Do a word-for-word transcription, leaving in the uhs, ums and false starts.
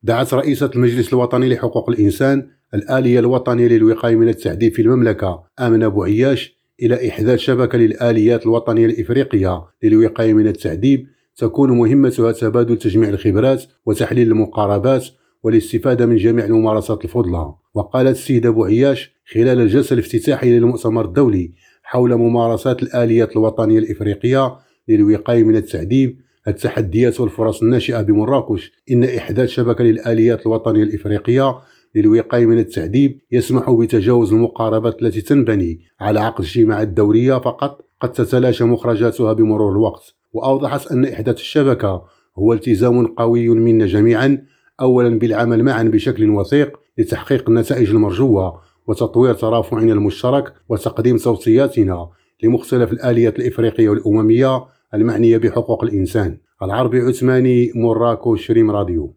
دعت رئيسة المجلس الوطني لحقوق الإنسان الآلية الوطنية للوقاية من التعذيب في المملكة آمنة بوعياش إلى إحداث شبكة للآليات الوطنية الإفريقية للوقاية من التعذيب تكون مهمتها تبادل تجميع الخبرات وتحليل المقاربات والاستفادة من جميع الممارسات الفضلى. وقالت السيدة بوعياش خلال الجلسة الافتتاحية للمؤتمر الدولي حول ممارسات الآليات الوطنية الإفريقية للوقاية من التعذيب التحديات والفرص الناشئة بمراكش، إن إحداث شبكة للآليات الوطنية الإفريقية للوقاية من التعذيب يسمح بتجاوز المقاربات التي تنبني على عقد الاجتماعات الدورية فقط قد تتلاشى مخرجاتها بمرور الوقت. وأوضحت أن إحداث الشبكة هو التزام قوي منا جميعا، أولا بالعمل معا بشكل وثيق لتحقيق النتائج المرجوة وتطوير ترافعنا المشترك وتقديم توصياتنا لمختلف الآليات الإفريقية والأممية المعنية بحقوق الإنسان. العربي عثماني، موراكو، شريم راديو.